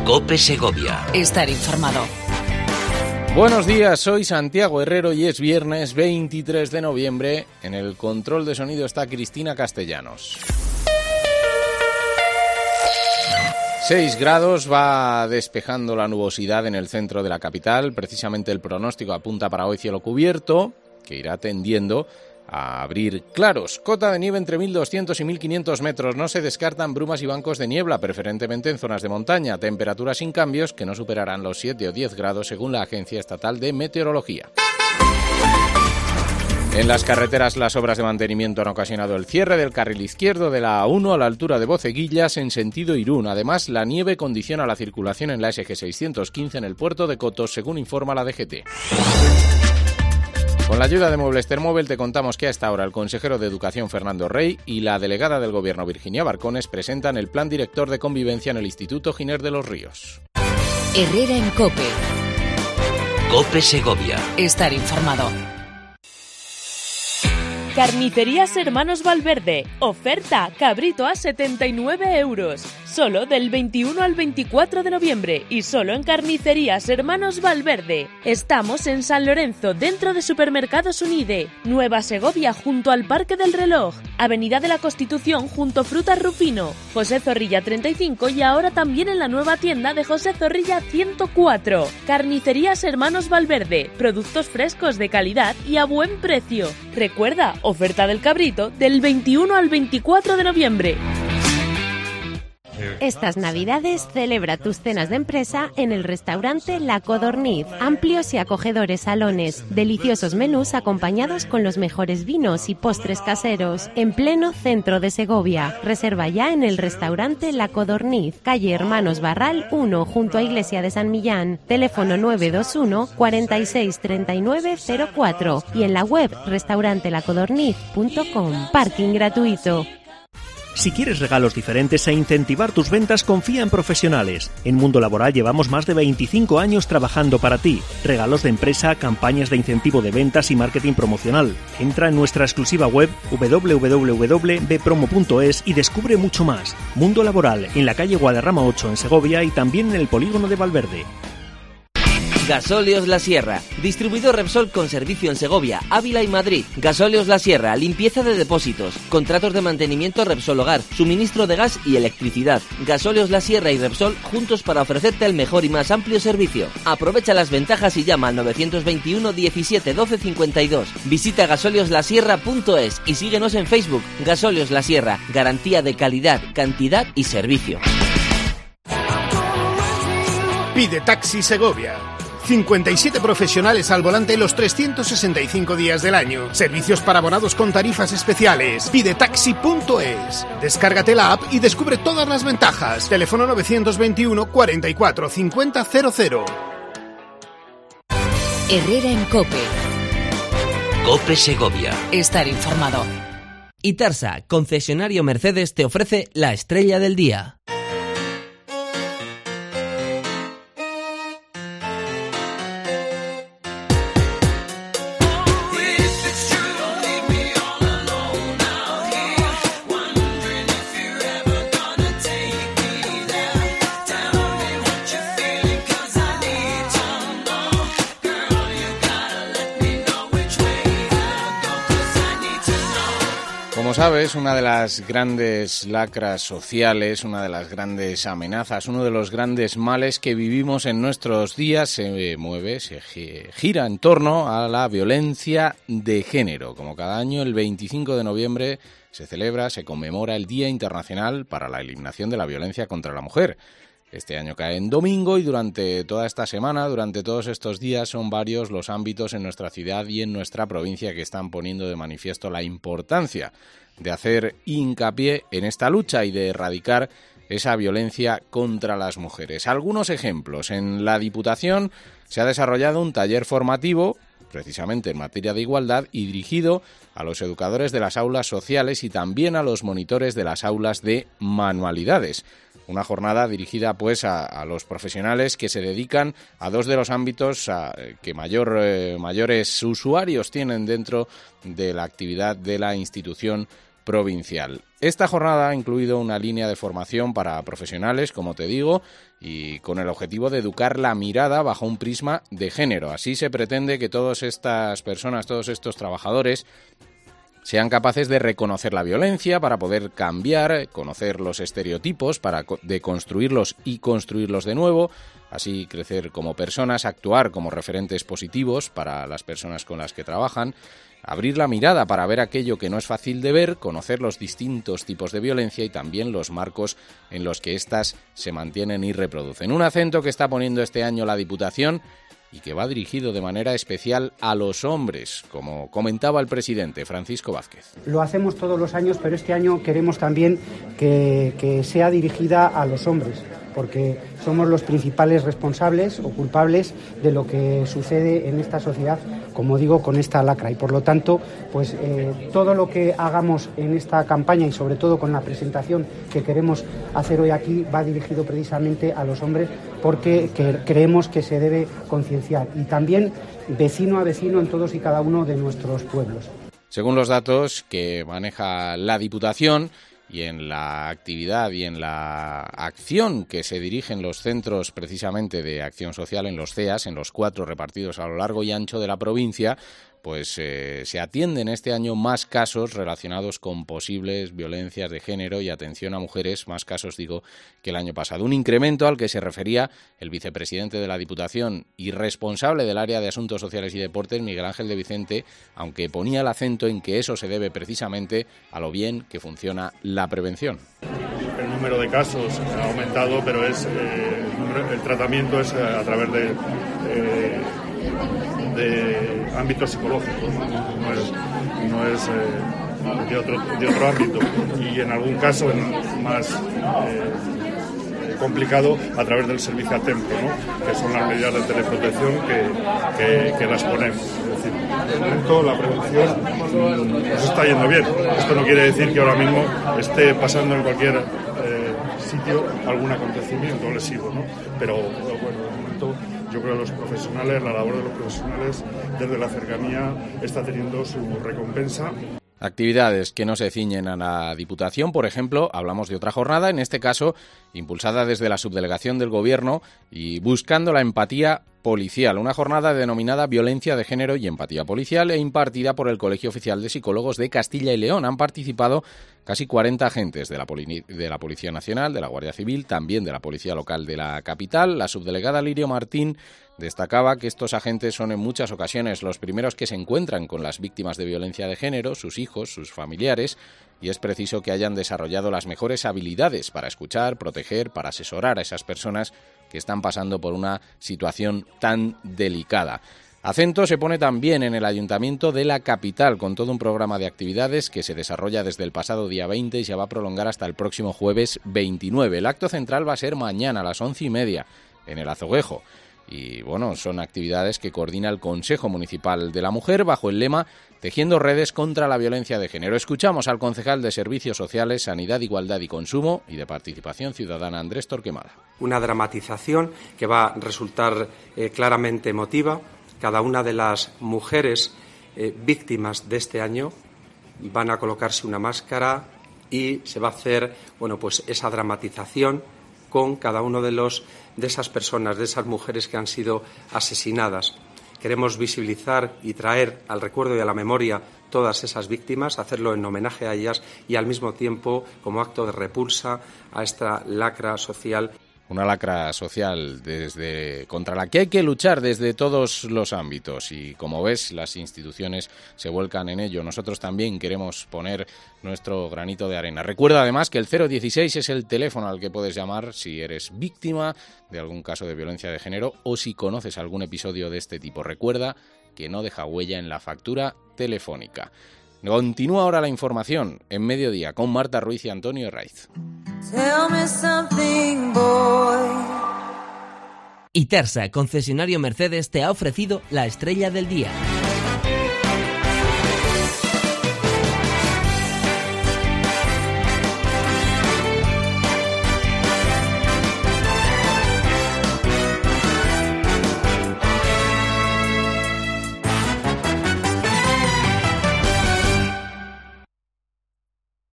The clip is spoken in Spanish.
COPE Segovia. Estar informado. Buenos días, soy Santiago Herrero y es viernes 23 de noviembre. En el control de sonido está Cristina Castellanos. 6 grados, va despejando la nubosidad en el centro de la capital. Precisamente el pronóstico apunta para hoy cielo cubierto, que irá tendiendo a abrir claros. Cota de nieve entre 1.200 y 1.500 metros. No se descartan brumas y bancos de niebla, preferentemente en zonas de montaña. Temperaturas sin cambios que no superarán los 7 o 10 grados según la Agencia Estatal de Meteorología. En las carreteras, las obras de mantenimiento han ocasionado el cierre del carril izquierdo de la A1 a la altura de Boceguillas en sentido Irún. Además, la nieve condiciona la circulación en la SG 615 en el puerto de Cotos, según informa la DGT. Con la ayuda de Muebles Termóvil te contamos que a esta hora el consejero de Educación Fernando Rey y la delegada del Gobierno Virginia Barcones presentan el Plan Director de Convivencia en el Instituto Giner de los Ríos. Herrera en COPE. COPE Segovia. Estar informado. Carnicerías Hermanos Valverde. Oferta cabrito a 79 euros. Solo del 21 al 24 de noviembre y solo en Carnicerías Hermanos Valverde. Estamos en San Lorenzo, dentro de Supermercados Unide. Nueva Segovia, junto al Parque del Reloj. Avenida de la Constitución, junto Frutas Rufino. José Zorrilla 35 y ahora también en la nueva tienda de José Zorrilla 104. Carnicerías Hermanos Valverde. Productos frescos de calidad y a buen precio. Recuerda, oferta del cabrito del 21 al 24 de noviembre. Estas Navidades celebra tus cenas de empresa en el restaurante La Codorniz. Amplios y acogedores salones, deliciosos menús acompañados con los mejores vinos y postres caseros, en pleno centro de Segovia. Reserva ya en el restaurante La Codorniz, calle Hermanos Barral 1, junto a Iglesia de San Millán. Teléfono 921 46 39 04 y en la web restaurantelacodorniz.com. Parking gratuito. Si quieres regalos diferentes e incentivar tus ventas, confía en Profesionales. En Mundo Laboral llevamos más de 25 años trabajando para ti. Regalos de empresa, campañas de incentivo de ventas y marketing promocional. Entra en nuestra exclusiva web www.bpromo.es y descubre mucho más. Mundo Laboral, en la calle Guadarrama 8 en Segovia y también en el polígono de Valverde. Gasóleos La Sierra, distribuidor Repsol con servicio en Segovia, Ávila y Madrid. Gasóleos La Sierra, limpieza de depósitos, contratos de mantenimiento Repsol Hogar, suministro de gas y electricidad. Gasóleos La Sierra y Repsol juntos para ofrecerte el mejor y más amplio servicio. Aprovecha las ventajas y llama al 921 17 12 52. Visita gasoleoslasierra.es y síguenos en Facebook. Gasóleos La Sierra, garantía de calidad, cantidad y servicio. Pide Taxi Segovia. 57 profesionales al volante los 365 días del año. Servicios para abonados con tarifas especiales. Pidetaxi.es. Descárgate la app y descubre todas las ventajas. Teléfono 921 44 50 00. Herrera en COPE. COPE Segovia. Estar informado. Itarsa, concesionario Mercedes, te ofrece la estrella del día. Como sabes, una de las grandes lacras sociales, una de las grandes amenazas, uno de los grandes males que vivimos en nuestros días se gira en torno a la violencia de género. Como cada año, el 25 de noviembre se conmemora el Día Internacional para la Eliminación de la Violencia contra la Mujer. Este año cae en domingo y durante toda esta semana, durante todos estos días, son varios los ámbitos en nuestra ciudad y en nuestra provincia que están poniendo de manifiesto la importancia de hacer hincapié en esta lucha y de erradicar esa violencia contra las mujeres. Algunos ejemplos. En la Diputación se ha desarrollado un taller formativo precisamente en materia de igualdad y dirigido a los educadores de las aulas sociales y también a los monitores de las aulas de manualidades. Una jornada dirigida pues a los profesionales que se dedican a dos de los ámbitos que mayores usuarios tienen dentro de la actividad de la institución provincial. Esta jornada ha incluido una línea de formación para profesionales, como te digo, y con el objetivo de educar la mirada bajo un prisma de género. Así se pretende que todas estas personas, todos estos trabajadores, sean capaces de reconocer la violencia para poder cambiar, conocer los estereotipos, para deconstruirlos y construirlos de nuevo, así crecer como personas, actuar como referentes positivos para las personas con las que trabajan, abrir la mirada para ver aquello que no es fácil de ver, conocer los distintos tipos de violencia y también los marcos en los que éstas se mantienen y reproducen. Un acento que está poniendo este año la Diputación y que va dirigido de manera especial a los hombres, como comentaba el presidente Francisco Vázquez. Lo hacemos todos los años, pero este año queremos también que sea dirigida a los hombres, porque somos los principales responsables o culpables de lo que sucede en esta sociedad, como digo, con esta lacra. Y por lo tanto, pues todo lo que hagamos en esta campaña y sobre todo con la presentación que queremos hacer hoy aquí va dirigido precisamente a los hombres, porque creemos que se debe concienciar y también vecino a vecino en todos y cada uno de nuestros pueblos. Según los datos que maneja la Diputación, y en la actividad y en la acción que se dirigen los centros precisamente de acción social, en los CEAS, en los 4 repartidos a lo largo y ancho de la provincia, pues se atienden este año más casos relacionados con posibles violencias de género y atención a mujeres, más casos, digo, que el año pasado. Un incremento al que se refería el vicepresidente de la Diputación y responsable del área de Asuntos Sociales y Deportes, Miguel Ángel de Vicente, aunque ponía el acento en que eso se debe precisamente a lo bien que funciona la prevención. El número de casos ha aumentado, pero el tratamiento es a través de ámbito psicológico, no es de otro ámbito, y en algún caso más complicado a través del servicio a tiempo, ¿no? Que son las medidas de teleprotección que las ponemos. Es decir, de momento la prevención nos está yendo bien. Esto no quiere decir que ahora mismo esté pasando en cualquier sitio algún acontecimiento lesivo, ¿no? Pero bueno, de momento yo creo que los profesionales, la labor de los profesionales desde la cercanía está teniendo su recompensa. Actividades que no se ciñen a la Diputación, por ejemplo, hablamos de otra jornada, en este caso impulsada desde la subdelegación del Gobierno y buscando la empatía policial, una jornada denominada Violencia de Género y Empatía Policial e impartida por el Colegio Oficial de Psicólogos de Castilla y León. Han participado casi 40 agentes de la Policía Nacional, de la Guardia Civil, también de la Policía Local de la capital. La subdelegada Lirio Martín destacaba que estos agentes son en muchas ocasiones los primeros que se encuentran con las víctimas de violencia de género, sus hijos, sus familiares, y es preciso que hayan desarrollado las mejores habilidades para escuchar, proteger, para asesorar a esas personas que están pasando por una situación tan delicada. Acento se pone también en el Ayuntamiento de la capital, con todo un programa de actividades que se desarrolla desde el pasado día 20 y se va a prolongar hasta el próximo jueves 29. El acto central va a ser mañana a las 11:30 en el Azoguejo. Y bueno, son actividades que coordina el Consejo Municipal de la Mujer bajo el lema Tejiendo redes contra la violencia de género. Escuchamos al concejal de Servicios Sociales, Sanidad, Igualdad y Consumo y de Participación Ciudadana, Andrés Torquemada. Una dramatización que va a resultar claramente emotiva. Cada una de las mujeres víctimas de este año van a colocarse una máscara y se va a hacer, pues esa dramatización con cada uno de esas personas, de esas mujeres que han sido asesinadas. Queremos visibilizar y traer al recuerdo y a la memoria todas esas víctimas, hacerlo en homenaje a ellas y al mismo tiempo como acto de repulsa a esta lacra social. Una lacra social contra la que hay que luchar desde todos los ámbitos y, como ves, las instituciones se vuelcan en ello. Nosotros también queremos poner nuestro granito de arena. Recuerda además que el 016 es el teléfono al que puedes llamar si eres víctima de algún caso de violencia de género o si conoces algún episodio de este tipo. Recuerda que no deja huella en la factura telefónica. Continúa ahora la información en Mediodía con Marta Ruiz y Antonio Herraiz. Itarsa, concesionario Mercedes, te ha ofrecido la estrella del día.